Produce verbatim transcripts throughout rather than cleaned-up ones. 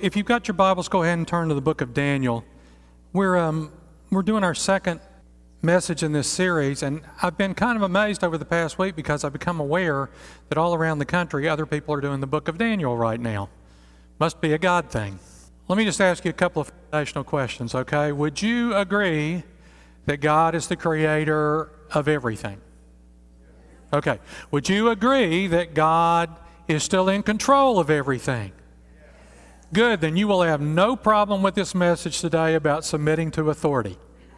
if you've got your Bibles, go ahead and turn to the book of Daniel. We're um, we're doing our second message in this series, and I've been kind of amazed over the past week because I've become aware that all around the country, other people are doing the book of Daniel right now. Must be a God thing. Let me just ask you a couple of foundational questions, okay? Would you agree that God is the creator of everything? Okay. Would you agree that God is still in control of everything? Good, then you will have no problem with this message today about submitting to authority.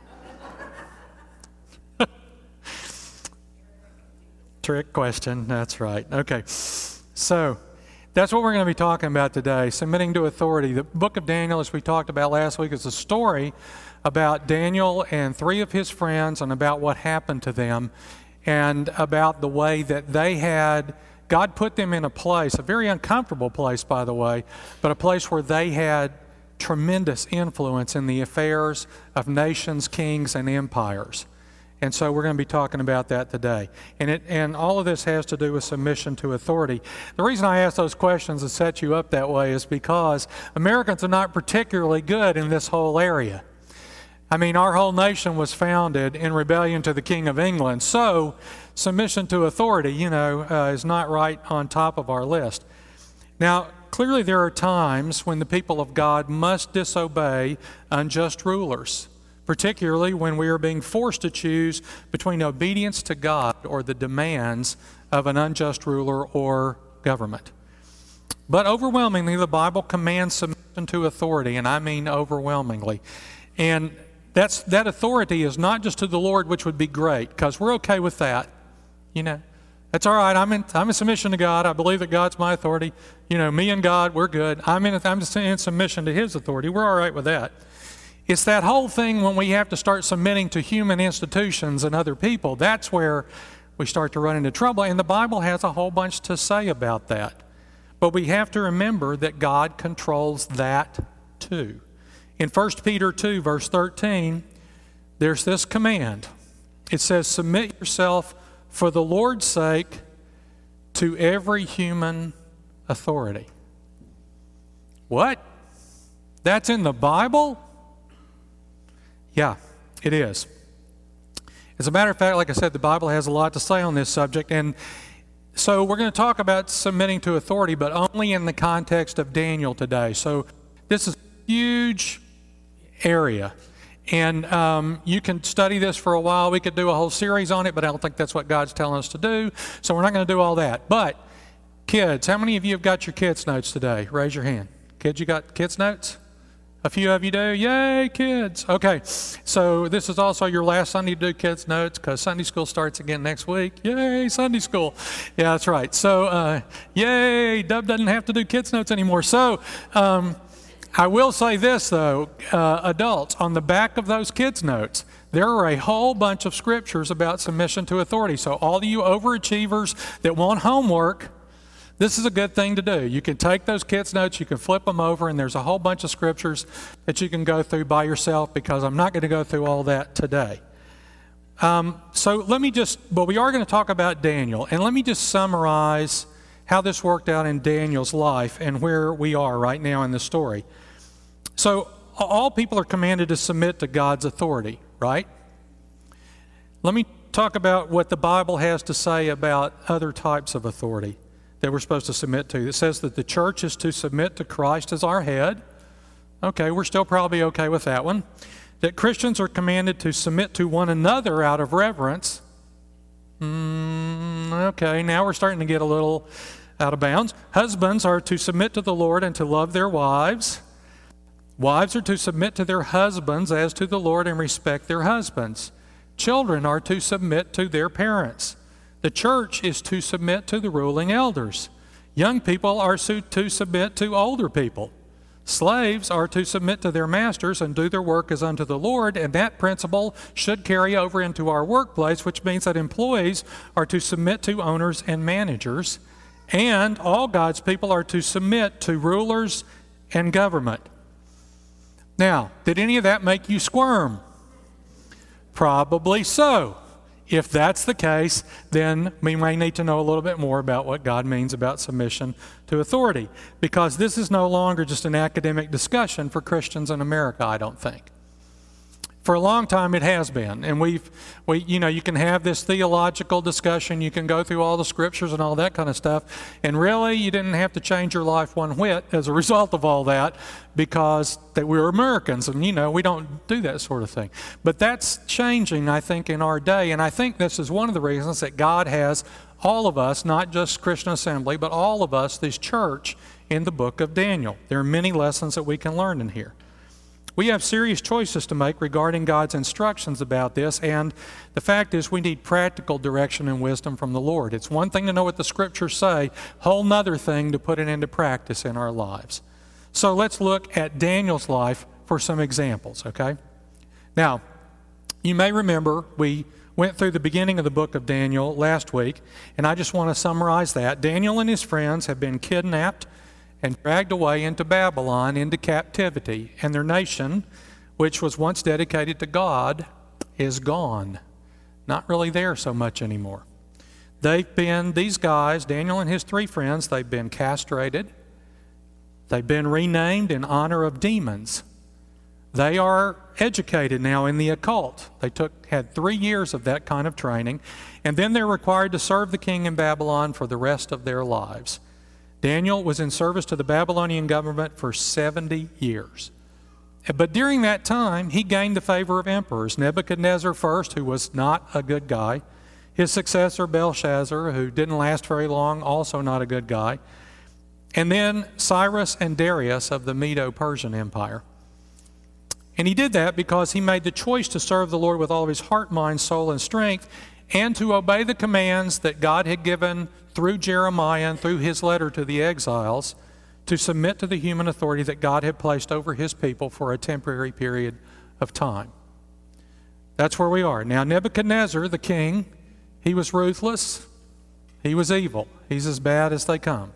Trick question, that's right. Okay, so that's what we're going to be talking about today, submitting to authority. The book of Daniel, as we talked about last week, is a story about Daniel and three of his friends and about what happened to them and about the way that they had, God put them in a place, a very uncomfortable place, by the way, but a place where they had tremendous influence in the affairs of nations, kings, and empires. And so we're going to be talking about that today. And it, and all of this has to do with submission to authority. The reason I ask those questions and set you up that way is because Americans are not particularly good in this whole area. I mean, our whole nation was founded in rebellion to the King of England. So submission to authority, you know, uh, is not right on top of our list. Now, clearly there are times when the people of God must disobey unjust rulers, particularly when we are being forced to choose between obedience to God or the demands of an unjust ruler or government. But overwhelmingly, the Bible commands submission to authority, and I mean overwhelmingly. And that's that authority is not just to the Lord, which would be great, because we're okay with that. You know, that's all right. I'm in, I'm in submission to God. I believe that God's my authority. You know, me and God, we're good. I'm in, I'm just in submission to His authority. We're all right with that. It's that whole thing when we have to start submitting to human institutions and other people. That's where we start to run into trouble. And the Bible has a whole bunch to say about that. But we have to remember that God controls that too. In First Peter two, verse thirteen, there's this command. It says, submit yourself for the Lord's sake to every human authority. What? That's in the Bible? Yeah, it is. As a matter of fact, like I said, the Bible has a lot to say on this subject. And so we're going to talk about submitting to authority, but only in the context of Daniel today. So this is a huge area. And um, you can study this for a while. We could do a whole series on it, but I don't think that's what God's telling us to do. So we're not going to do all that. But kids, how many of you have got your kids' notes today? Raise your hand. Kids, you got kids' notes? A few of you do? Yay, kids. Okay, so this is also your last Sunday to do kids' notes because Sunday school starts again next week. Yay, Sunday school. Yeah, that's right. So, uh, yay, Dub doesn't have to do kids' notes anymore. So, um, I will say this, though, uh, adults, on the back of those kids' notes, there are a whole bunch of scriptures about submission to authority. So all of you overachievers that want homework, this is a good thing to do. You can take those kids' notes, you can flip them over, and there's a whole bunch of scriptures that you can go through by yourself because I'm not going to go through all that today. Um, so let me just, but we are going to talk about Daniel, and let me just summarize how this worked out in Daniel's life and where we are right now in the story. So all people are commanded to submit to God's authority, right? Let me talk about what the Bible has to say about other types of authority that we're supposed to submit to. It says that the church is to submit to Christ as our head. Okay, we're still probably okay with that one. That Christians are commanded to submit to one another out of reverence. Mm, okay, now we're starting to get a little out of bounds. Husbands are to submit to the Lord and to love their wives. Wives are to submit to their husbands as to the Lord and respect their husbands. Children are to submit to their parents. The church is to submit to the ruling elders. Young people are to submit to older people. Slaves are to submit to their masters and do their work as unto the Lord, and that principle should carry over into our workplace, which means that employees are to submit to owners and managers, and all God's people are to submit to rulers and government. Now, did any of that make you squirm? Probably so. If that's the case, then we may need to know a little bit more about what God means about submission to authority, because this is no longer just an academic discussion for Christians in America, I don't think. For a long time it has been, and we've, we, you know, you can have this theological discussion, you can go through all the scriptures and all that kind of stuff, and really you didn't have to change your life one whit as a result of all that, because that we're Americans, and you know, we don't do that sort of thing. But that's changing, I think, in our day, and I think this is one of the reasons that God has all of us, not just Christian Assembly, but all of us, this church, in the book of Daniel. There are many lessons that we can learn in here. We have serious choices to make regarding God's instructions about this, and the fact is we need practical direction and wisdom from the Lord. It's one thing to know what the Scriptures say, whole nother thing to put it into practice in our lives. So let's look at Daniel's life for some examples, okay? Now, you may remember we went through the beginning of the book of Daniel last week, and I just want to summarize that. Daniel and his friends have been kidnapped and dragged away into Babylon, into captivity. And their nation, which was once dedicated to God, is gone. Not really there so much anymore. They've been, these guys, Daniel and his three friends, they've been castrated. They've been renamed in honor of demons. They are educated now in the occult. They took, had three years of that kind of training, and then they're required to serve the king in Babylon for the rest of their lives. Daniel was in service to the Babylonian government for seventy years. But during that time, he gained the favor of emperors. Nebuchadnezzar first, who was not a good guy. His successor, Belshazzar, who didn't last very long, also not a good guy. And then Cyrus and Darius of the Medo-Persian Empire. And he did that because he made the choice to serve the Lord with all of his heart, mind, soul, and strength, and to obey the commands that God had given through Jeremiah and through his letter to the exiles, to submit to the human authority that God had placed over his people for a temporary period of time. That's where we are. Now, Nebuchadnezzar, the king, he was ruthless. He was evil. He's as bad as they come.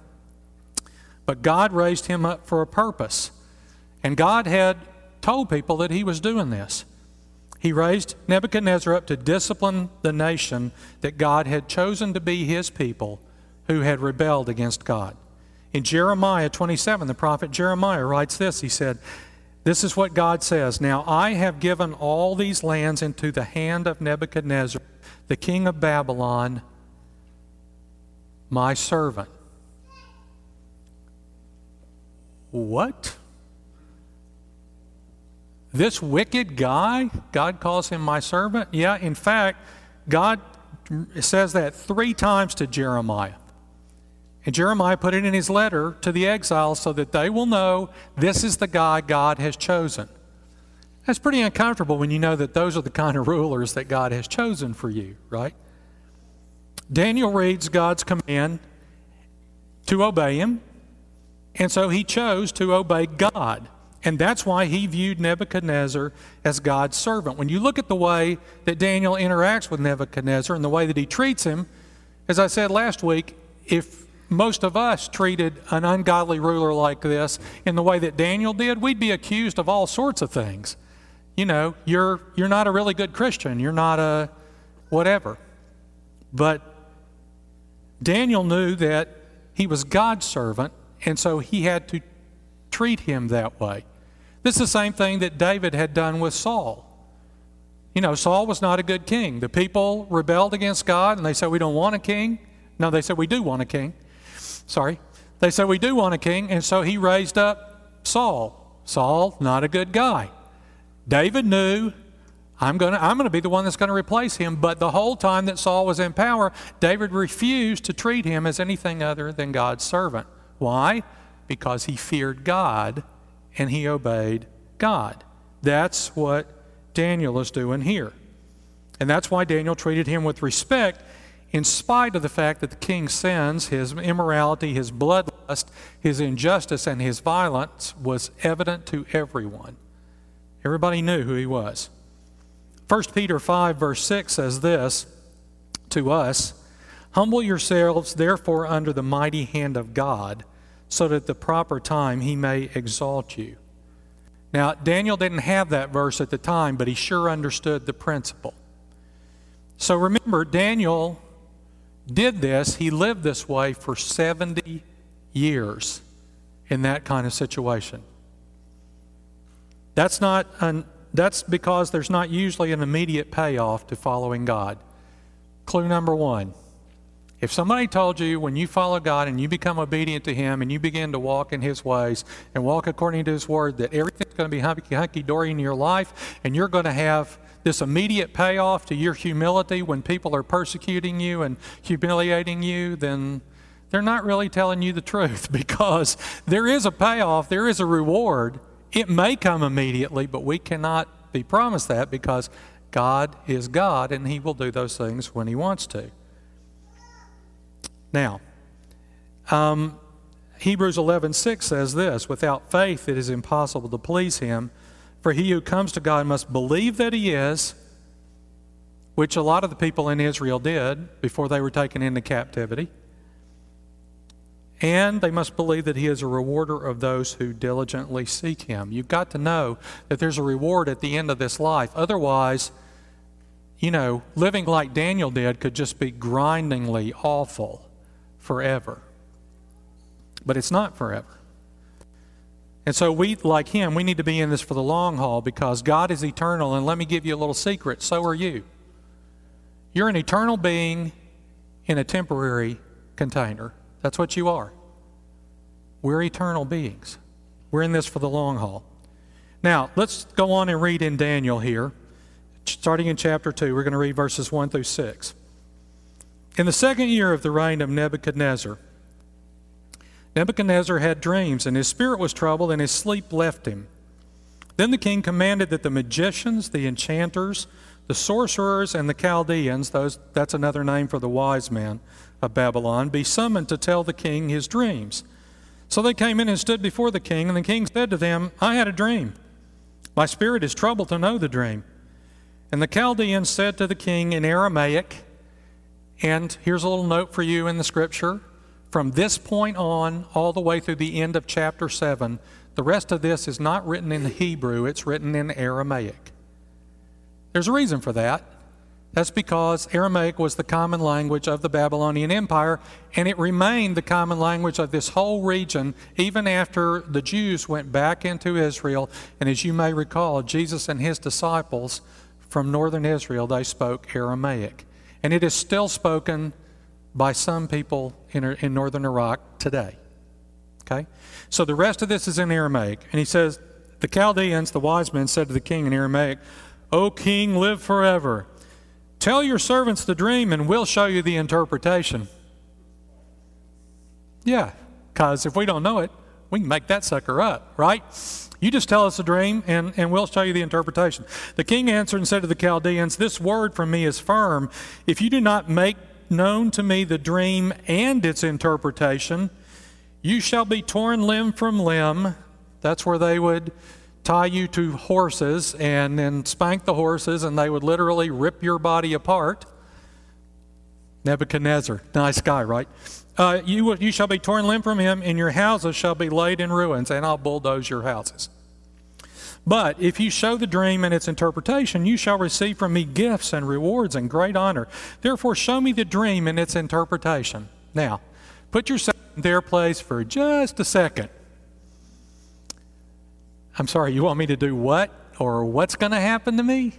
But God raised him up for a purpose. And God had told people that he was doing this. He raised Nebuchadnezzar up to discipline the nation that God had chosen to be his people who had rebelled against God. In Jeremiah twenty-seven, the prophet Jeremiah writes this. He said, this is what God says, "Now I have given all these lands into the hand of Nebuchadnezzar, the king of Babylon, my servant." What? This wicked guy, God calls him my servant? Yeah, in fact, God says that three times to Jeremiah. And Jeremiah put it in his letter to the exiles so that they will know this is the guy God has chosen. That's pretty uncomfortable when you know that those are the kind of rulers that God has chosen for you, right? Daniel reads God's command to obey him, and so he chose to obey God. And that's why he viewed Nebuchadnezzar as God's servant. When you look at the way that Daniel interacts with Nebuchadnezzar and the way that he treats him, as I said last week, if most of us treated an ungodly ruler like this in the way that Daniel did, we'd be accused of all sorts of things. You know, you're you're not a really good Christian. You're not a whatever. But Daniel knew that he was God's servant, and so he had to treat him that way. This is the same thing that David had done with Saul. You know, Saul was not a good king. The people rebelled against God, and they said, we don't want a king. No, they said, we do want a king. Sorry. They said, we do want a king, and so he raised up Saul. Saul, not a good guy. David knew, I'm going to I'm going to be the one that's going to replace him, but the whole time that Saul was in power, David refused to treat him as anything other than God's servant. Why? Because he feared God and he obeyed God. That's what Daniel is doing here. And that's why Daniel treated him with respect in spite of the fact that the king's sins, his immorality, his bloodlust, his injustice, and his violence was evident to everyone. Everybody knew who he was. First Peter five verse six says this to us, "Humble yourselves therefore under the mighty hand of God, so that at the proper time he may exalt you." Now, Daniel didn't have that verse at the time, but he sure understood the principle. So remember, Daniel did this. He lived this way for seventy years in that kind of situation. That's not an, that's because there's not usually an immediate payoff to following God. Clue number one. If somebody told you when you follow God and you become obedient to Him and you begin to walk in His ways and walk according to His Word, that everything's going to be hunky-dory in your life and you're going to have this immediate payoff to your humility when people are persecuting you and humiliating you, then they're not really telling you the truth, because there is a payoff, there is a reward. It may come immediately, but we cannot be promised that, because God is God and He will do those things when He wants to. Now, um, Hebrews eleven six says this, "Without faith it is impossible to please Him, for he who comes to God must believe that He is," which a lot of the people in Israel did before they were taken into captivity, "and they must believe that He is a rewarder of those who diligently seek Him." You've got to know that there's a reward at the end of this life. Otherwise, you know, living like Daniel did could just be grindingly awful forever. But it's not forever. And so we, like him, we need to be in this for the long haul, because God is eternal. And let me give you a little secret. So are you. You're an eternal being in a temporary container. That's what you are. We're eternal beings. We're in this for the long haul. Now, let's go on and read in Daniel here. Starting in chapter two, we're going to read verses one through six. "In the second year of the reign of Nebuchadnezzar, Nebuchadnezzar had dreams, and his spirit was troubled, and his sleep left him. Then the king commanded that the magicians, the enchanters, the sorcerers, and the Chaldeans, those, that's another name for the wise men of Babylon, be summoned to tell the king his dreams. So they came in and stood before the king, and the king said to them, 'I had a dream. My spirit is troubled to know the dream.' And the Chaldeans said to the king in Aramaic," and here's a little note for you in the scripture, from this point on, all the way through the end of chapter seven, the rest of this is not written in Hebrew, it's written in Aramaic. There's a reason for that. That's because Aramaic was the common language of the Babylonian Empire, and it remained the common language of this whole region even after the Jews went back into Israel. And as you may recall, Jesus and His disciples from northern Israel, they spoke Aramaic. And it is still spoken by some people in, in northern Iraq today. Okay? So the rest of this is in Aramaic. And he says, the Chaldeans, the wise men, said to the king in Aramaic, "O king, live forever. Tell your servants the dream, and we'll show you the interpretation." Yeah, because if we don't know it, we can make that sucker up, right? You just tell us the dream, and, and we'll show you the interpretation. The king answered and said to the Chaldeans, "This word from me is firm. If you do not make known to me the dream and its interpretation, you shall be torn limb from limb." That's where they would tie you to horses and then spank the horses, and they would literally rip your body apart. Nebuchadnezzar, nice guy, right? Uh, you, you shall be torn limb from him, and your houses shall be laid in ruins, and I'll bulldoze your houses. But if you show the dream and its interpretation, you shall receive from me gifts and rewards and great honor. Therefore, show me the dream and its interpretation. Now, put yourself in their place for just a second. I'm sorry, you want me to do what? Or what's going to happen to me?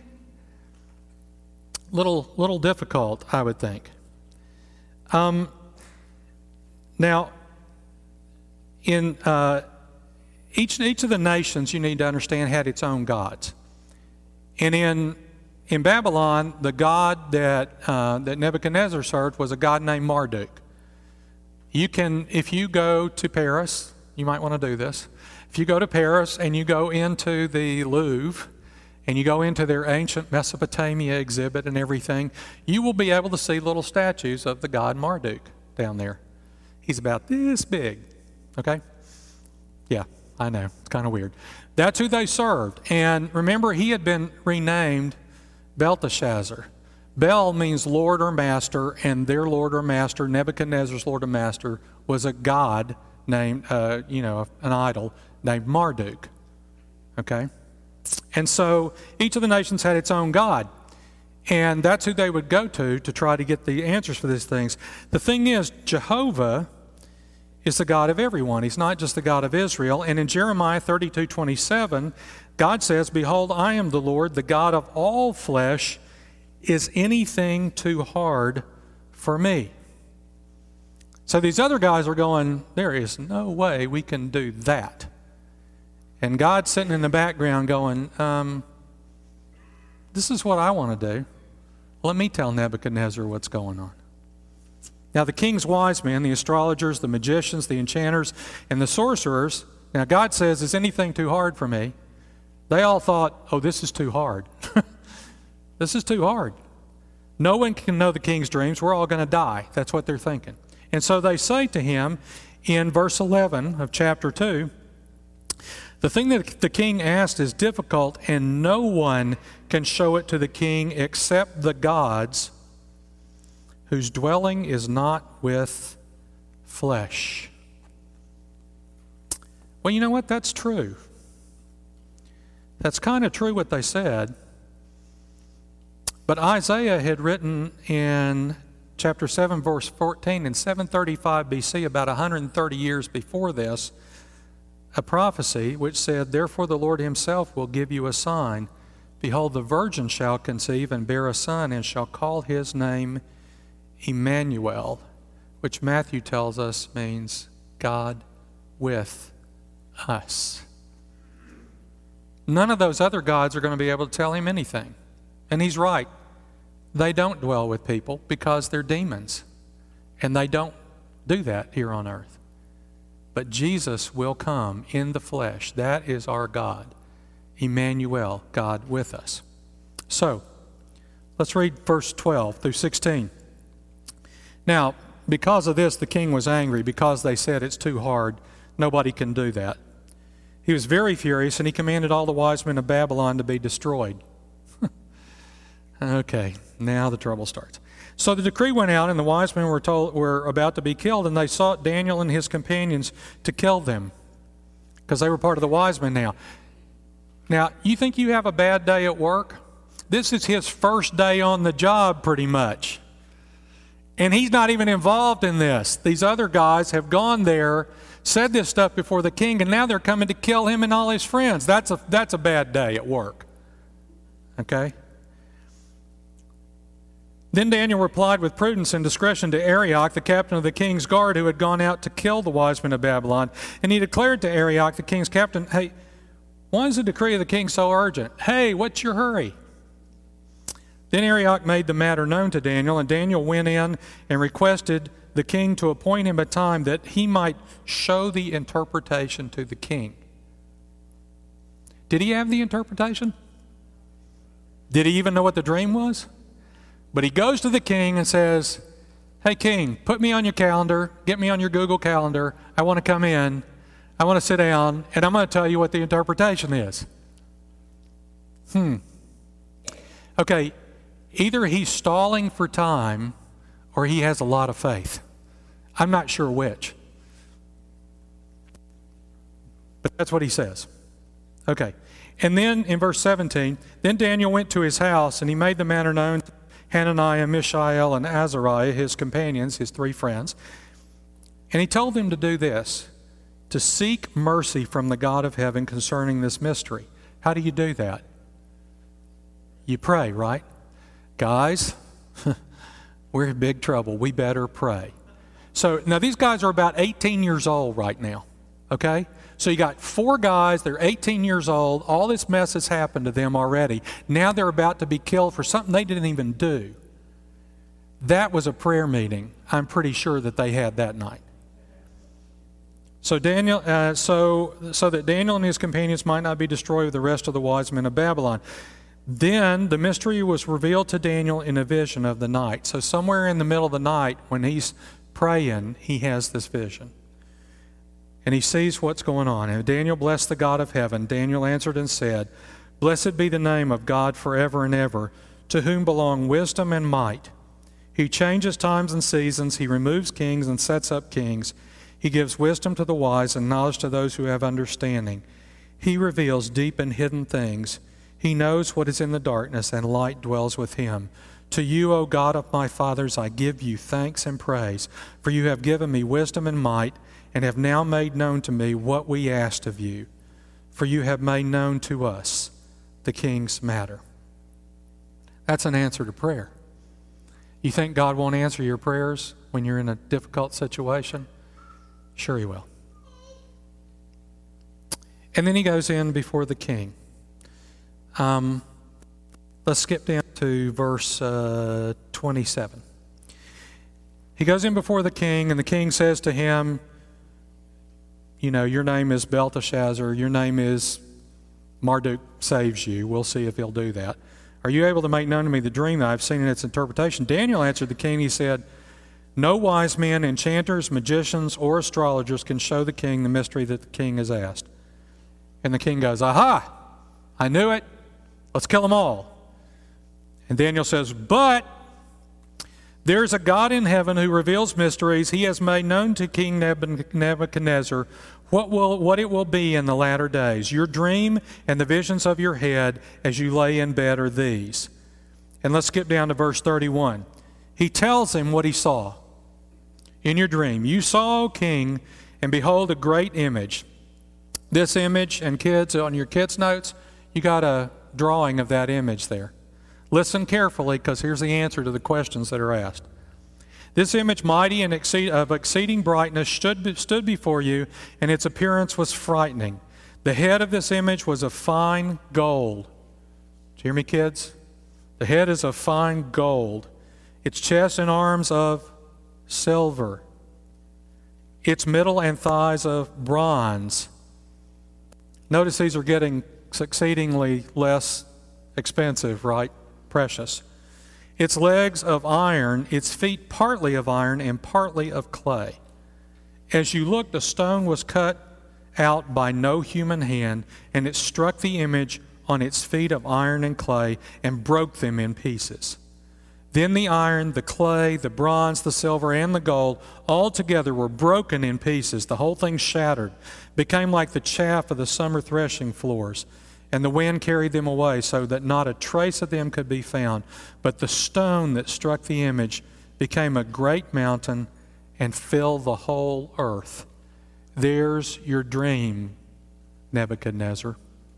Little, little difficult, I would think. Um, now, in uh, each each of the nations, you need to understand, had its own gods. And in in Babylon, the god that uh, that Nebuchadnezzar served was a god named Marduk. You can, if you go to Paris, you might want to do this. If you go to Paris and you go into the Louvre and you go into their ancient Mesopotamia exhibit and everything, you will be able to see little statues of the god Marduk down there. He's about this big, okay? Yeah, I know, it's kind of weird. That's who they served. And remember, he had been renamed Belteshazzar. Bel means Lord or Master, and their Lord or Master, Nebuchadnezzar's Lord or Master, was a god named, uh, you know, an idol named Marduk, okay? And so each of the nations had its own god. And that's who they would go to to try to get the answers for these things. The thing is, Jehovah is the God of everyone. He's not just the God of Israel. And in Jeremiah thirty-two twenty-seven, God says, "Behold, I am the Lord, the God of all flesh. Is anything too hard for me?" So these other guys are going, there is no way we can do that. And God's sitting in the background going, um, this is what I want to do. Let me tell Nebuchadnezzar what's going on. Now the king's wise men, the astrologers, the magicians, the enchanters, and the sorcerers, now God says, is anything too hard for me? They all thought, oh, this is too hard. This is too hard. No one can know the king's dreams. We're all going to die. That's what they're thinking. And so they say to him in verse eleven of chapter two, the thing that the king asked is difficult, and no one can show it to the king except the gods whose dwelling is not with flesh. Well, you know what? That's true. That's kind of true what they said. But Isaiah had written in chapter seven, verse fourteen, in seven thirty-five B C, about one hundred thirty years before this, a prophecy which said, "Therefore the Lord himself will give you a sign. Behold, the virgin shall conceive and bear a son, and shall call his name Emmanuel," which Matthew tells us means God with us. None of those other gods are going to be able to tell him anything. And he's right. They don't dwell with people because they're demons. And they don't do that here on earth. But Jesus will come in the flesh. That is our God. Emmanuel, God with us. So, let's read verse twelve through sixteen. Now, because of this, the king was angry because they said it's too hard. Nobody can do that. He was very furious, and he commanded all the wise men of Babylon to be destroyed. Okay, now the trouble starts. So the decree went out, and the wise men were told were about to be killed, and they sought Daniel and his companions to kill them because they were part of the wise men now. Now, you think you have a bad day at work? This is his first day on the job, pretty much. And he's not even involved in this. These other guys have gone there, said this stuff before the king, and now they're coming to kill him and all his friends. That's a, that's a bad day at work. Okay? Then Daniel replied with prudence and discretion to Arioch, the captain of the king's guard, who had gone out to kill the wise men of Babylon. And he declared to Arioch, the king's captain, "Hey, why is the decree of the king so urgent? Hey, what's your hurry?" Then Arioch made the matter known to Daniel, and Daniel went in and requested the king to appoint him a time that he might show the interpretation to the king. Did he have the interpretation? Did he even know what the dream was? But he goes to the king and says, "Hey, king, put me on your calendar. Get me on your Google Calendar. I want to come in. I want to sit down, and I'm going to tell you what the interpretation is." Hmm. Okay, either he's stalling for time or he has a lot of faith. I'm not sure which. But that's what he says. Okay. And then in verse seventeen, then Daniel went to his house, and he made the matter known to Hananiah, Mishael, and Azariah, his companions, his three friends. And he told them to do this, to seek mercy from the God of heaven concerning this mystery. How do you do that? You pray, right? Guys, we're in big trouble. We better pray. So now these guys are about eighteen years old right now, okay? So you got four guys, they're eighteen years old, all this mess has happened to them already. Now they're about to be killed for something they didn't even do. That was a prayer meeting, I'm pretty sure, that they had that night. So Daniel, uh, so, so that Daniel and his companions might not be destroyed with the rest of the wise men of Babylon. Then the mystery was revealed to Daniel in a vision of the night. So somewhere in the middle of the night, when he's praying, he has this vision. And he sees what's going on. And Daniel blessed the God of heaven. Daniel answered and said, "Blessed be the name of God forever and ever, to whom belong wisdom and might. He changes times and seasons. He removes kings and sets up kings. He gives wisdom to the wise and knowledge to those who have understanding. He reveals deep and hidden things. He knows what is in the darkness, and light dwells with him. To you, O God of my fathers, I give you thanks and praise, for you have given me wisdom and might, and have now made known to me what we asked of you. For you have made known to us the king's matter. That's an answer to prayer. You think God won't answer your prayers when you're in a difficult situation? Sure he will. And then he goes in before the king. Um, let's skip down to verse uh, twenty-seven. He goes in before the king, and the king says to him, you know, your name is Belteshazzar, your name is Marduk saves you. We'll see if he'll do that. Are you able to make known to me the dream that I've seen in its interpretation? Daniel answered the king, he said, no wise men, enchanters, magicians, or astrologers can show the king the mystery that the king has asked. And the king goes, aha, I knew it. Let's kill them all. And Daniel says, but there's a God in heaven who reveals mysteries. He has made known to King Nebuchadnezzar what will what it will be in the latter days. Your dream and the visions of your head as you lay in bed are these. And let's skip down to verse thirty-one. He tells him what he saw in your dream. You saw, O king, and behold, a great image. This image, and kids, on your kids' notes, you got a drawing of that image there. Listen carefully, because here's the answer to the questions that are asked. This image, mighty and exceed, of exceeding brightness, stood, stood before you, and its appearance was frightening. The head of this image was of fine gold. Do you hear me, kids? The head is of fine gold. Its chest and arms of silver. Its middle and thighs of bronze. Notice these are getting exceedingly less expensive, right? Precious. Its legs of iron, its feet partly of iron and partly of clay. As you looked, the stone was cut out by no human hand, and it struck the image on its feet of iron and clay and broke them in pieces. Then the iron, the clay, the bronze, the silver, and the gold all together were broken in pieces. The whole thing shattered, became like the chaff of the summer threshing floors. And the wind carried them away so that not a trace of them could be found. But the stone that struck the image became a great mountain and filled the whole earth. There's your dream, Nebuchadnezzar.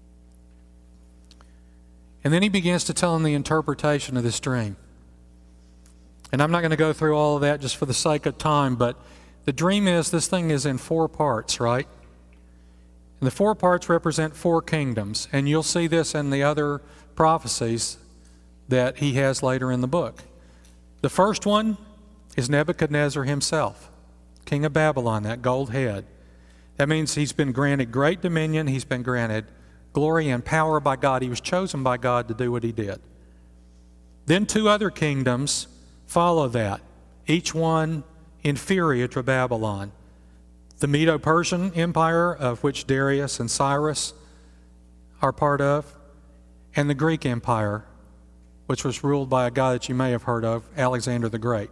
And then he begins to tell him the interpretation of this dream. And I'm not going to go through all of that just for the sake of time, but the dream is this thing is in four parts, right? And the four parts represent four kingdoms, and you'll see this in the other prophecies that he has later in the book. The first one is Nebuchadnezzar himself, king of Babylon, that gold head. That means he's been granted great dominion, he's been granted glory and power by God. He was chosen by God to do what he did. Then two other kingdoms follow that, each one inferior to Babylon. The Medo-Persian Empire, of which Darius and Cyrus are part of, and the Greek Empire, which was ruled by a guy that you may have heard of, Alexander the Great.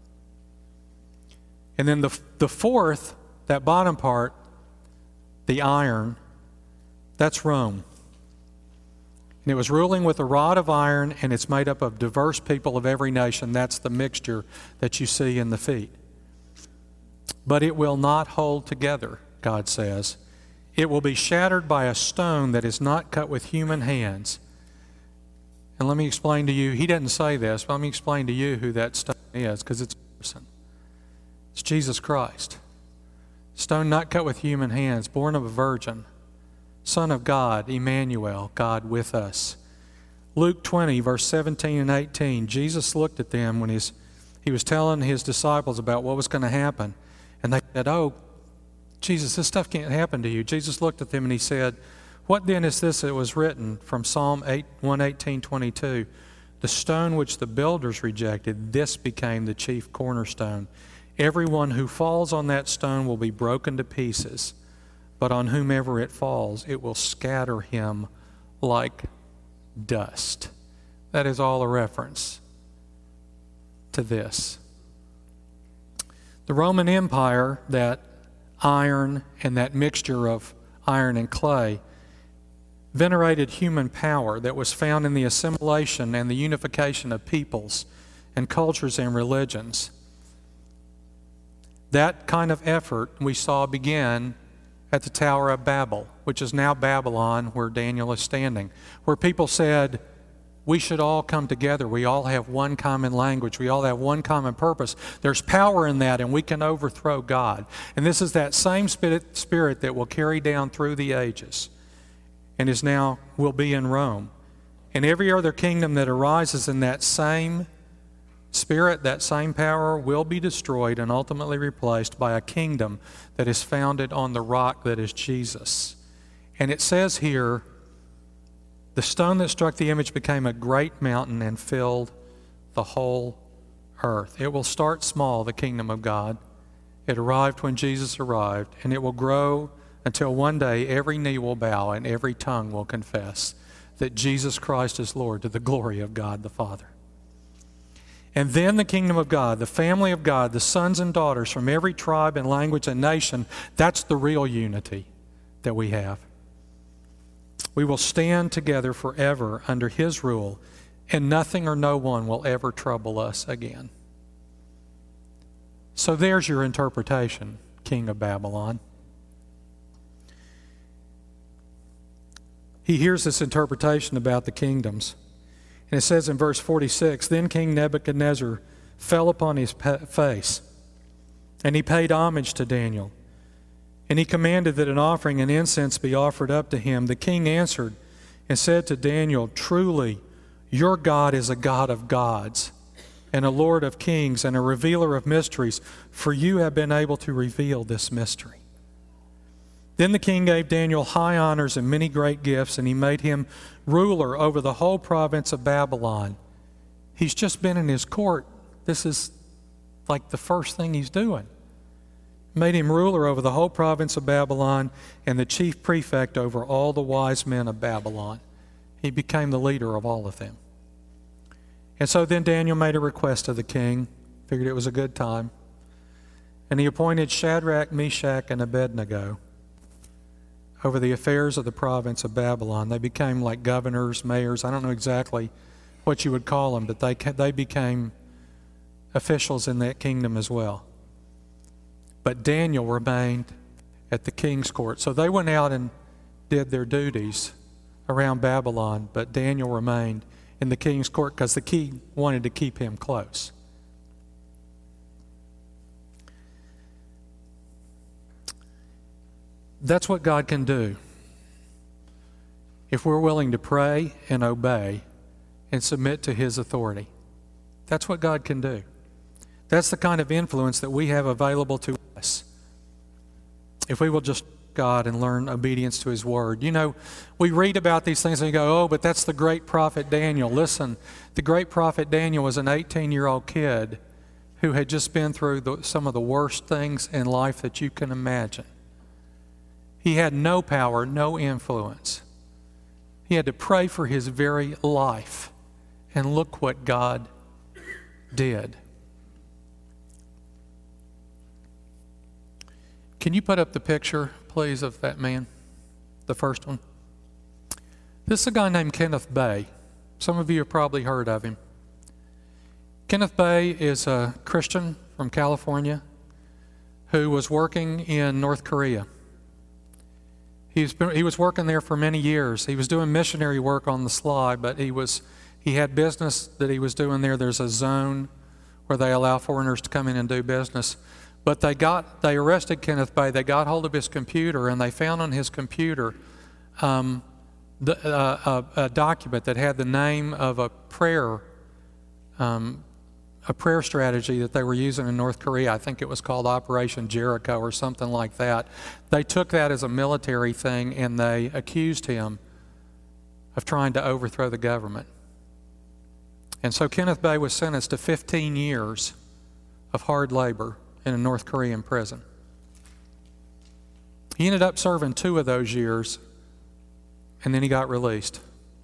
And then the, the fourth, that bottom part, the iron, that's Rome. And it was ruling with a rod of iron, and it's made up of diverse people of every nation. That's the mixture that you see in the feet. But it will not hold together, God says. It will be shattered by a stone that is not cut with human hands. And let me explain to you, he doesn't say this, but let me explain to you who that stone is, because it's a person. It's Jesus Christ. Stone not cut with human hands, born of a virgin, Son of God, Emmanuel, God with us. Luke twenty, verse seventeen and eighteen, Jesus looked at them when he's, he was telling his disciples about what was going to happen. And they said, oh, Jesus, this stuff can't happen to you. Jesus looked at them and he said, what then is this that was written from Psalm one eighteen, twenty-two? The stone which the builders rejected, this became the chief cornerstone. Everyone who falls on that stone will be broken to pieces, but on whomever it falls, it will scatter him like dust. That is all a reference to this. The Roman Empire, that iron and that mixture of iron and clay, venerated human power that was found in the assimilation and the unification of peoples and cultures and religions. That kind of effort we saw begin at the Tower of Babel, which is now Babylon, where Daniel is standing, where people said, we should all come together. We all have one common language. We all have one common purpose. There's power in that, and we can overthrow God. And this is that same spirit, spirit that will carry down through the ages and is now, will be in Rome. And every other kingdom that arises in that same spirit, that same power, will be destroyed and ultimately replaced by a kingdom that is founded on the rock that is Jesus. And it says here, the stone that struck the image became a great mountain and filled the whole earth. It will start small, the kingdom of God. It arrived when Jesus arrived, and it will grow until one day every knee will bow and every tongue will confess that Jesus Christ is Lord, to the glory of God the Father. And then the kingdom of God, the family of God, the sons and daughters from every tribe and language and nation, that's the real unity that we have. We will stand together forever under His rule, and nothing or no one will ever trouble us again. So there's your interpretation, King of Babylon. He hears this interpretation about the kingdoms. And it says in verse forty-six, then King Nebuchadnezzar fell upon his face, and he paid homage to Daniel. And he commanded that an offering and incense be offered up to him. The king answered and said to Daniel, truly, your God is a God of gods, and a Lord of kings, and a revealer of mysteries, for you have been able to reveal this mystery. Then the king gave Daniel high honors and many great gifts, and he made him ruler over the whole province of Babylon. He's just been in his court. This is like the first thing he's doing. Made him ruler over the whole province of Babylon and the chief prefect over all the wise men of Babylon. He became the leader of all of them. And so then Daniel made a request of the king, figured it was a good time, and he appointed Shadrach, Meshach, and Abednego over the affairs of the province of Babylon. They became like governors, mayors, I don't know exactly what you would call them, but they, they became officials in that kingdom as well. But Daniel remained at the king's court. So they went out and did their duties around Babylon, but Daniel remained in the king's court because the king wanted to keep him close. That's what God can do if we're willing to pray and obey and submit to His authority. That's what God can do. That's the kind of influence that we have available to us if we will just God and learn obedience to His Word. You know, we read about these things and we go, oh, but that's the great prophet Daniel. Listen, the great prophet Daniel was an eighteen-year-old kid who had just been through the, some of the worst things in life that you can imagine. He had no power, no influence. He had to pray for his very life. And look what God did. Can you put up the picture, please, of that man? The first one. This is a guy named Kenneth Bay. Some of you have probably heard of him. Kenneth Bay is a Christian from California who was working in North Korea. He's been, he was working there for many years. He was doing missionary work on the sly, but he was he had business that he was doing there. There's a zone where they allow foreigners to come in and do business. But they got they arrested Kenneth Bay. They got hold of his computer, and they found on his computer um, the, uh, a, a document that had the name of a prayer um, a prayer strategy that they were using in North Korea. I think it was called Operation Jericho or something like that. They took that as a military thing, and they accused him of trying to overthrow the government. And so Kenneth Bay was sentenced to fifteen years of hard labor in a North Korean prison. He ended up serving two of those years, and then he got released.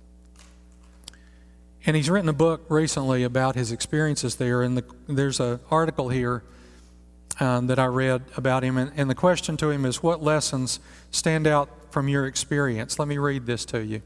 And he's written a book recently about his experiences there, and the, there's an article here um, that I read about him, and, and the question to him is, what lessons stand out from your experience. Let me read this to you.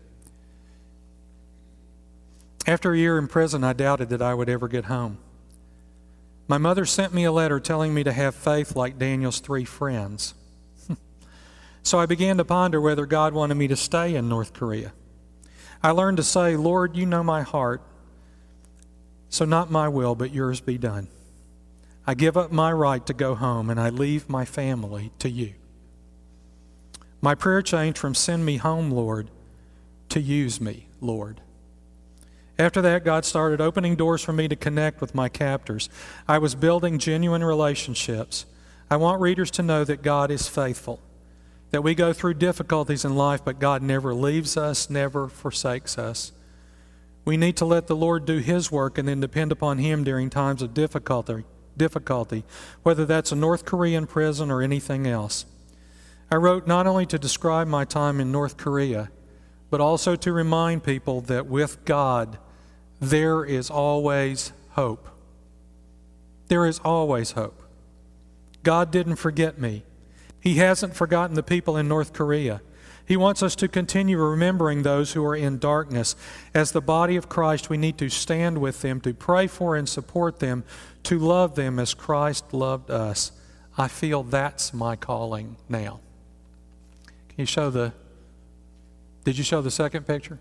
After a year in prison, I doubted that I would ever get home. My mother sent me a letter telling me to have faith like Daniel's three friends. So I began to ponder whether God wanted me to stay in North Korea. I learned to say, Lord, you know my heart, so not my will, but yours be done. I give up my right to go home, and I leave my family to you. My prayer changed from send me home, Lord, to use me, Lord. After that, God started opening doors for me to connect with my captors. I was building genuine relationships. I want readers to know that God is faithful, that we go through difficulties in life, but God never leaves us, never forsakes us. We need to let the Lord do His work and then depend upon Him during times of difficulty, difficulty, whether that's a North Korean prison or anything else. I wrote not only to describe my time in North Korea, but also to remind people that with God, there is always hope. There is always hope. God didn't forget me. He hasn't forgotten the people in North Korea. He wants us to continue remembering those who are in darkness. As the body of Christ, we need to stand with them, to pray for and support them, to love them as Christ loved us. I feel that's my calling now. Can you show the, did you show the second picture?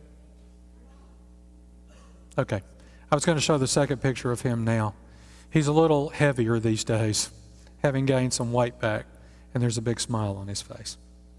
Okay. I was going to show the second picture of him now. He's a little heavier these days, having gained some weight back, and there's a big smile on his face.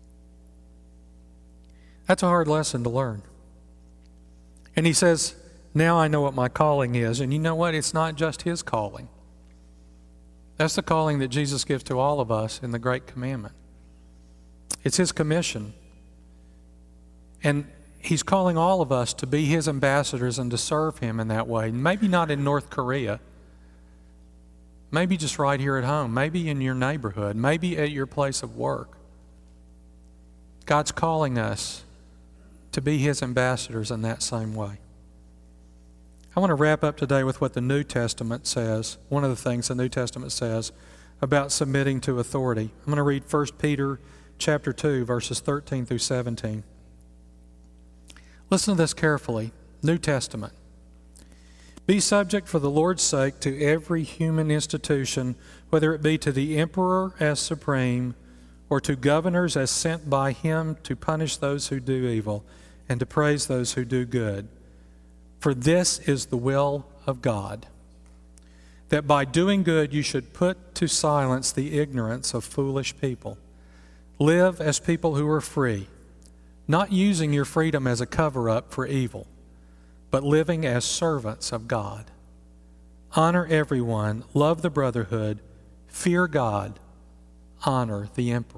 That's a hard lesson to learn. And he says, now I know what my calling is. And you know what? It's not just his calling. That's the calling that Jesus gives to all of us in the Great Commandment. It's His commission. And He's calling all of us to be His ambassadors and to serve Him in that way. Maybe not in North Korea. Maybe just right here at home. Maybe in your neighborhood. Maybe at your place of work. God's calling us to be His ambassadors in that same way. I want to wrap up today with what the New Testament says. One of the things the New Testament says about submitting to authority. I'm going to read First Peter chapter two, verses thirteen through seventeen. Listen to this carefully. New Testament. Be subject for the Lord's sake to every human institution, whether it be to the emperor as supreme, or to governors as sent by him to punish those who do evil, and to praise those who do good. For this is the will of God, that by doing good you should put to silence the ignorance of foolish people. Live as people who are free, not using your freedom as a cover-up for evil, but living as servants of God. Honor everyone, love the brotherhood, fear God, honor the emperor.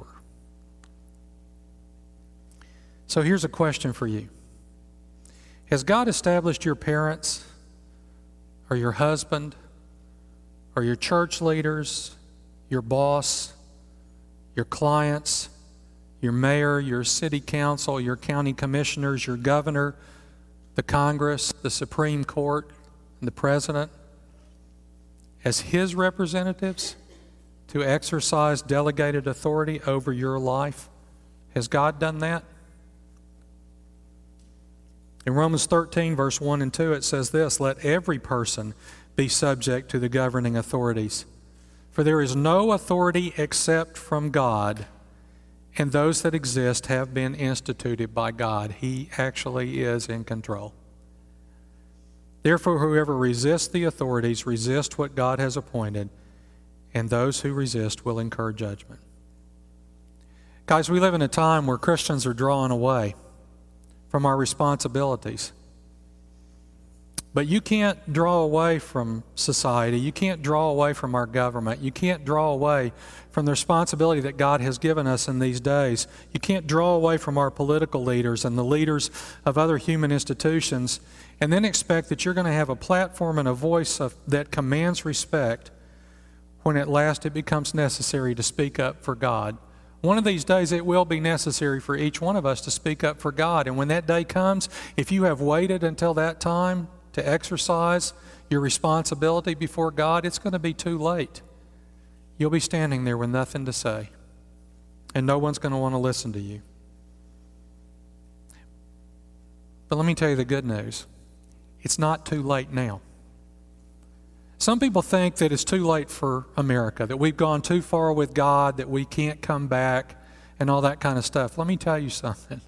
So here's a question for you. Has God established your parents or your husband or your church leaders, your boss, your clients, your mayor, your city council, your county commissioners, your governor, the Congress, the Supreme Court, and the president as His representatives to exercise delegated authority over your life? Has God done that? In Romans thirteen, verse one and two, it says this, let every person be subject to the governing authorities. For there is no authority except from God, and those that exist have been instituted by God. He actually is in control. Therefore, whoever resists the authorities resists what God has appointed, and those who resist will incur judgment. Guys, we live in a time where Christians are drawn away from our responsibilities. But you can't draw away from society. You can't draw away from our government. You can't draw away from the responsibility that God has given us in these days. You can't draw away from our political leaders and the leaders of other human institutions and then expect that you're going to have a platform and a voice of, that commands respect when at last it becomes necessary to speak up for God. One of these days it will be necessary for each one of us to speak up for God. And when that day comes, if you have waited until that time to exercise your responsibility before God, it's going to be too late. You'll be standing there with nothing to say, and no one's going to want to listen to you. But let me tell you the good news. It's not too late now. Some people think that it's too late for America, that we've gone too far with God, that we can't come back, and all that kind of stuff. Let me tell you something.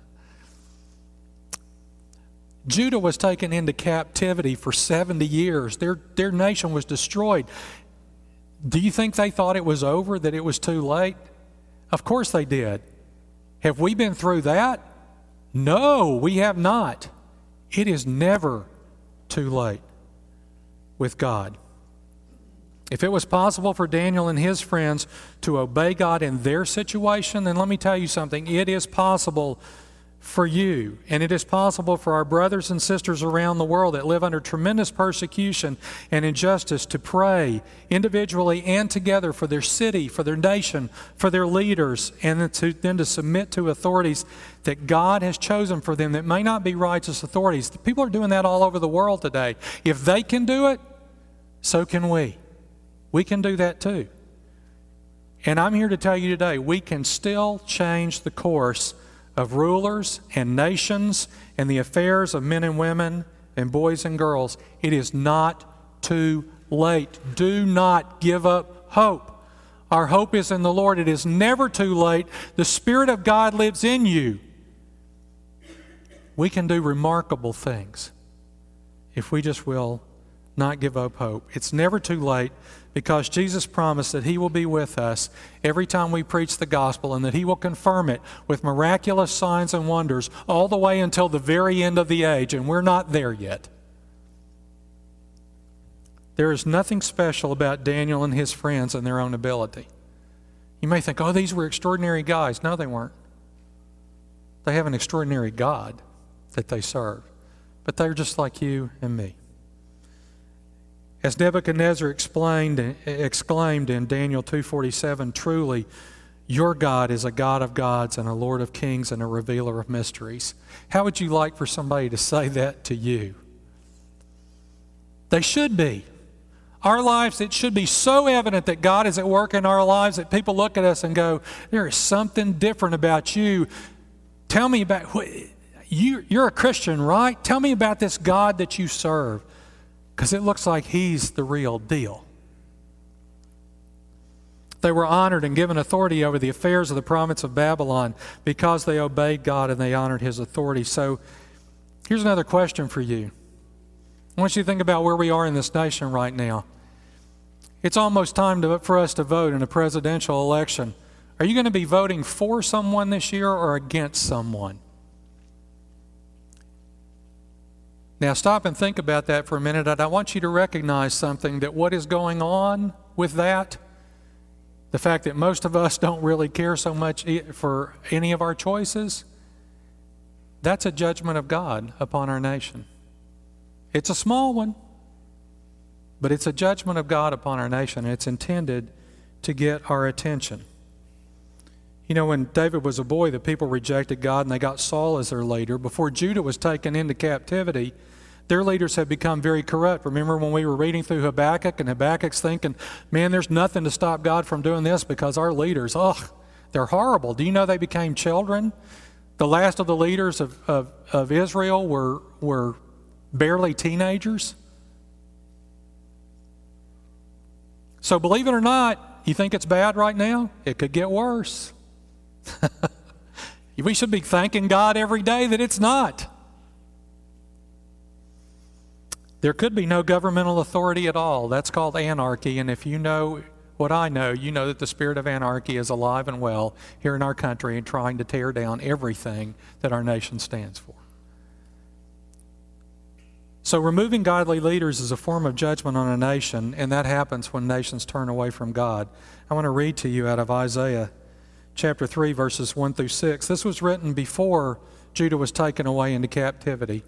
Judah was taken into captivity for seventy years. Their, their nation was destroyed. Do you think they thought it was over, that it was too late? Of course they did. Have we been through that? No, we have not. It is never too late with God. If it was possible for Daniel and his friends to obey God in their situation, then let me tell you something. It is possible for you, and it is possible for our brothers and sisters around the world that live under tremendous persecution and injustice to pray individually and together for their city, for their nation, for their leaders, and then to, then to submit to authorities that God has chosen for them that may not be righteous authorities. People are doing that all over the world today. If they can do it, so can we. We can do that too. And I'm here to tell you today, we can still change the course of rulers and nations and the affairs of men and women and boys and girls. It is not too late. Do not give up hope. Our hope is in the Lord. It is never too late. The Spirit of God lives in you. We can do remarkable things if we just will not give up hope. It's never too late, because Jesus promised that He will be with us every time we preach the gospel, and that He will confirm it with miraculous signs and wonders all the way until the very end of the age, and we're not there yet. There is nothing special about Daniel and his friends and their own ability. You may think, oh, these were extraordinary guys. No, they weren't. They have an extraordinary God that they serve, but they're just like you and me. As Nebuchadnezzar explained, exclaimed in Daniel two forty-seven, truly, your God is a God of gods and a Lord of kings and a revealer of mysteries. How would you like for somebody to say that to you? They should be. Our lives, it should be so evident that God is at work in our lives that people look at us and go, there is something different about you. Tell me about, you, you're a Christian, right? Tell me about this God that you serve. Because it looks like He's the real deal. They were honored and given authority over the affairs of the province of Babylon because they obeyed God and they honored His authority. So here's another question for you. I want you to think about where we are in this nation right now. It's almost time to, for us to vote in a presidential election. Are you going to be voting for someone this year or against someone? Now stop and think about that for a minute. And I want you to recognize something, that what is going on with that, the fact that most of us don't really care so much for any of our choices, that's a judgment of God upon our nation. It's a small one, but it's a judgment of God upon our nation, and it's intended to get our attention. You know, when David was a boy, the people rejected God and they got Saul as their leader. Before Judah was taken into captivity, their leaders had become very corrupt. Remember when we were reading through Habakkuk, and Habakkuk's thinking, man, there's nothing to stop God from doing this because our leaders, oh, they're horrible. Do you know they became children? The last of the leaders of, of, of Israel were, were barely teenagers. So believe it or not, you think it's bad right now? It could get worse. We should be thanking God every day that it's not. There could be no governmental authority at all. That's called anarchy. And if you know what I know, you know that the spirit of anarchy is alive and well here in our country and trying to tear down everything that our nation stands for. So removing godly leaders is a form of judgment on a nation, and that happens when nations turn away from God. I want to read to you out of Isaiah chapter three, verses one through six. This was written before Judah was taken away into captivity.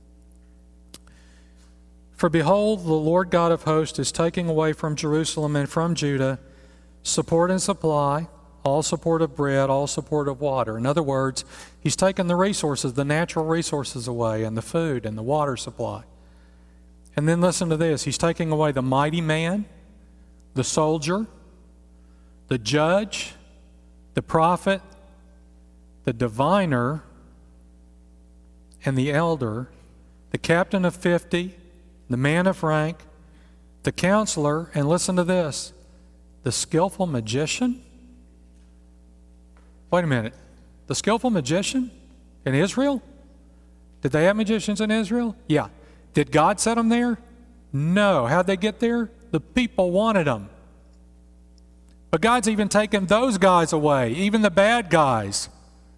For behold, the Lord God of hosts is taking away from Jerusalem and from Judah support and supply, all support of bread, all support of water. In other words, He's taken the resources, the natural resources away, and the food and the water supply. And then listen to this. He's taking away the mighty man, the soldier, the judge, the prophet, the diviner, and the elder, the captain of fifty, the man of rank, the counselor, and listen to this, the skillful magician? Wait a minute. The skillful magician in Israel? Did they have magicians in Israel? Yeah. Did God set them there? No. How'd they get there? The people wanted them. But God's even taken those guys away, even the bad guys.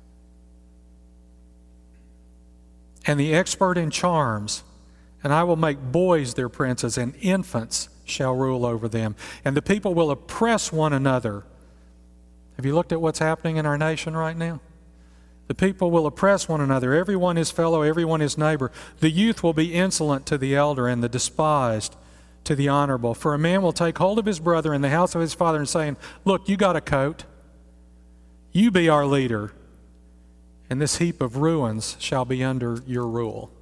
And the expert in charms, and I will make boys their princes, and infants shall rule over them. And the people will oppress one another. Have you looked at what's happening in our nation right now? The people will oppress one another, everyone his fellow, everyone his neighbor. The youth will be insolent to the elder, and the despised to the honorable. For a man will take hold of his brother in the house of his father and saying, look, you got a coat. You be our leader. And this heap of ruins shall be under your rule.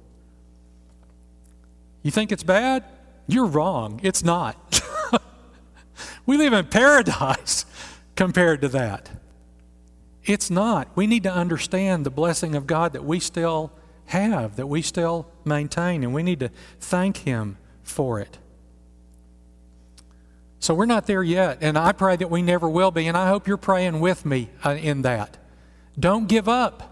You think it's bad? You're wrong. It's not. We live in paradise compared to that. It's not. We need to understand the blessing of God that we still have, that we still maintain, and we need to thank Him for it. So we're not there yet, and I pray that we never will be, and I hope you're praying with me uh, in that. Don't give up.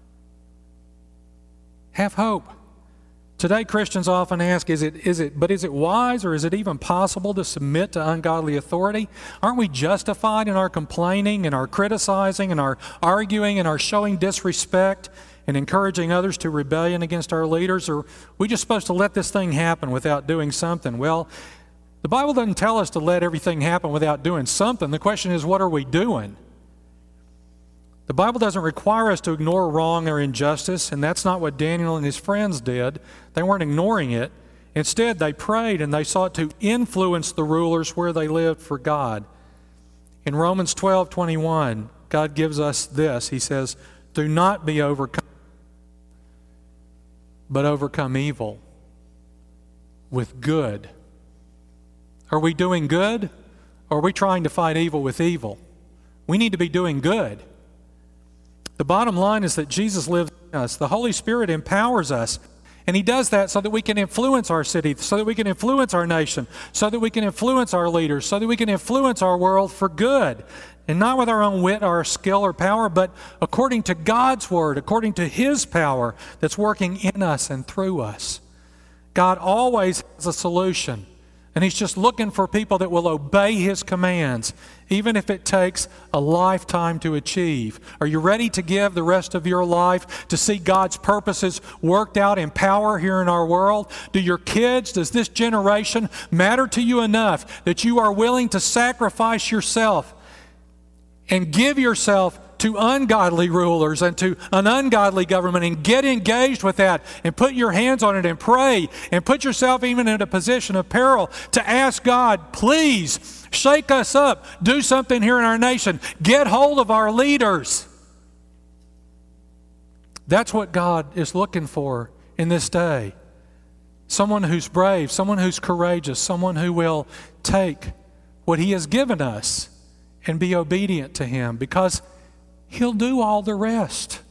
Have hope. Today, Christians often ask, is it, is it, but is it wise or is it even possible to submit to ungodly authority? Aren't we justified in our complaining and our criticizing and our arguing and our showing disrespect and encouraging others to rebellion against our leaders? Or are we just supposed to let this thing happen without doing something? Well, the Bible doesn't tell us to let everything happen without doing something. The question is, what are we doing? The Bible doesn't require us to ignore wrong or injustice, and that's not what Daniel and his friends did. They weren't ignoring it. Instead, they prayed and they sought to influence the rulers where they lived for God. In Romans twelve twenty-one, God gives us this. He says, do not be overcome, but overcome evil with good. Are we doing good, or are we trying to fight evil with evil? We need to be doing good. The bottom line is that Jesus lives in us. The Holy Spirit empowers us. And He does that so that we can influence our city, so that we can influence our nation, so that we can influence our leaders, so that we can influence our world for good. And not with our own wit, our skill, or power, but according to God's Word, according to His power that's working in us and through us. God always has a solution. And He's just looking for people that will obey His commands, even if it takes a lifetime to achieve. Are you ready to give the rest of your life to see God's purposes worked out in power here in our world? Do your kids, does this generation matter to you enough that you are willing to sacrifice yourself and give yourself to ungodly rulers and to an ungodly government, and get engaged with that and put your hands on it and pray and put yourself even in a position of peril to ask God, please shake us up, do something here in our nation, get hold of our leaders. That's what God is looking for in this day. Someone who's brave, someone who's courageous, someone who will take what He has given us and be obedient to Him, because He'll do all the rest.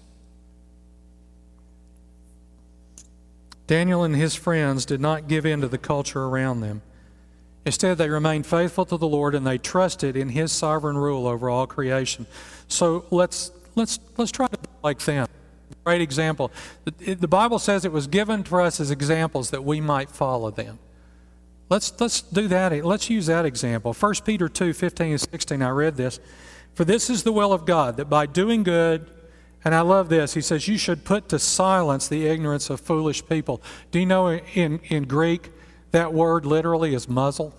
Daniel and his friends did not give in to the culture around them. Instead, they remained faithful to the Lord, and they trusted in His sovereign rule over all creation. So let's let's let's try to be like them. Great example. The, the Bible says it was given for us as examples that we might follow them. Let's let's do that. Let's use that example. First Peter two fifteen and sixteen. I read this. For this is the will of God, that by doing good, and I love this, he says, you should put to silence the ignorance of foolish people. Do you know in, in Greek, that word literally is muzzle?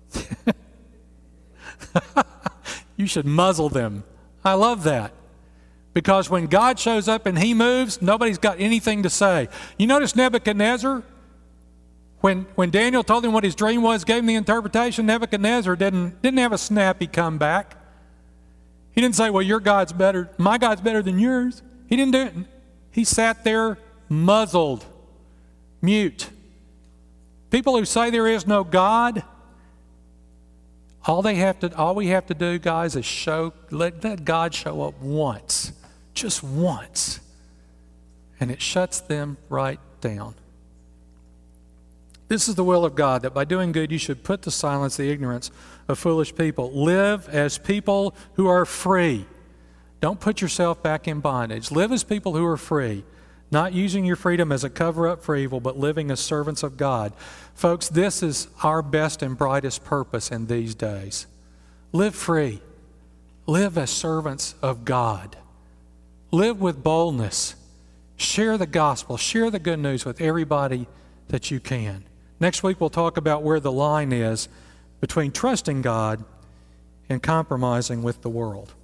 You should muzzle them. I love that. Because when God shows up and He moves, nobody's got anything to say. You notice Nebuchadnezzar? When, when Daniel told him what his dream was, gave him the interpretation, Nebuchadnezzar didn't, didn't have a snappy comeback. He didn't say, well, your God's better, my God's better than yours. He didn't do it. He sat there muzzled, mute. People who say there is no God, all they have to, all we have to do, guys, is show, let, let God show up once, just once. and it shuts them right down. This is the will of God, that by doing good you should put to silence the ignorance of foolish people. Live as people who are free. Don't put yourself back in bondage. Live as people who are free, not using your freedom as a cover-up for evil, but living as servants of God. Folks, this is our best and brightest purpose in these days. Live free. Live as servants of God. Live with boldness. Share the gospel. Share the good news with everybody that you can. Next week we'll talk about where the line is between trusting God and compromising with the world.